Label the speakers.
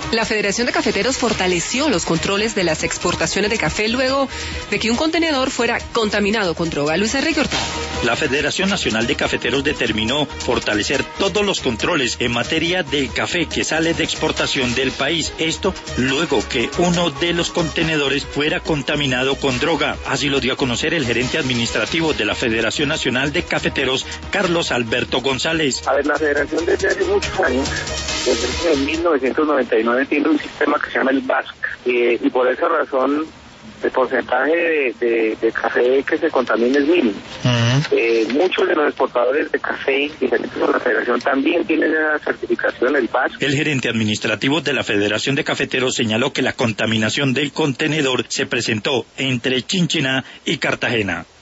Speaker 1: La Federación de Cafeteros fortaleció los controles de las exportaciones de café luego de que un contenedor fuera contaminado con droga. Luis Enrique Hurtado.
Speaker 2: La Federación Nacional de Cafeteros determinó fortalecer todos los controles en materia de café que sale de exportación del país. Esto luego que uno de los contenedores fuera contaminado con droga. Así lo dio a conocer el gerente administrativo de la Federación Nacional de Cafeteros, Carlos Alberto González.
Speaker 3: La Federación desde hace muchos años, desde 1999, tiene un sistema que se llama el BASC, y por esa razón el porcentaje de café que se contamina es mínimo. Muchos de los exportadores de café diferentes de la Federación también tienen la certificación del BASC.
Speaker 2: El gerente administrativo de la Federación de Cafeteros señaló que la contaminación del contenedor se presentó entre Chinchiná y Cartagena.